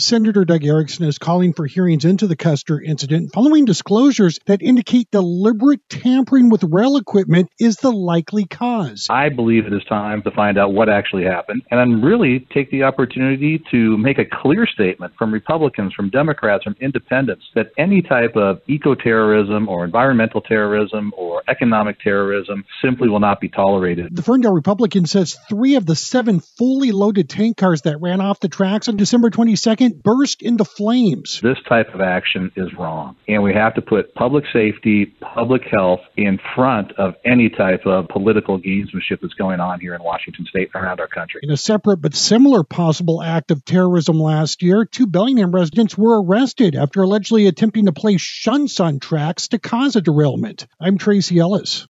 Senator Doug Erickson is calling for hearings into the Custer incident following disclosures that indicate deliberate tampering with rail equipment is the likely cause. I believe it is time to find out what actually happened and then really take the opportunity to make a clear statement from Republicans, from Democrats, from independents that any type of eco-terrorism or environmental terrorism or economic terrorism simply will not be tolerated. The Ferndale Republican says 3 of the 7 fully loaded tank cars that ran off the tracks on December 22nd burst into flames. This type of action is wrong, and we have to put public safety, public health in front of any type of political gamesmanship that's going on here in Washington State and around our country. In a separate but similar possible act of terrorism last year, 2 Bellingham residents were arrested after allegedly attempting to place shunts on tracks to cause a derailment. I'm Tracy Ellis.